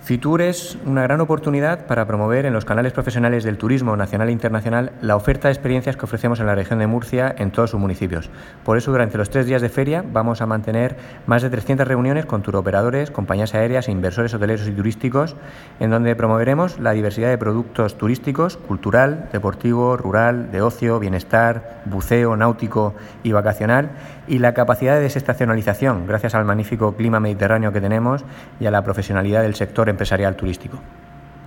Fitur es una gran oportunidad para promover en los canales profesionales del turismo nacional e internacional la oferta de experiencias que ofrecemos en la región de Murcia en todos sus municipios. Por eso, durante los 3 días de feria vamos a mantener más de 300 reuniones con turoperadores, compañías aéreas e inversores hoteleros y turísticos, en donde promoveremos la diversidad de productos turísticos, cultural, deportivo, rural, de ocio, bienestar, buceo, náutico y vacacional, y la capacidad de desestacionalización gracias al magnífico clima mediterráneo que tenemos y a la profesionalidad del sector empresarial turístico.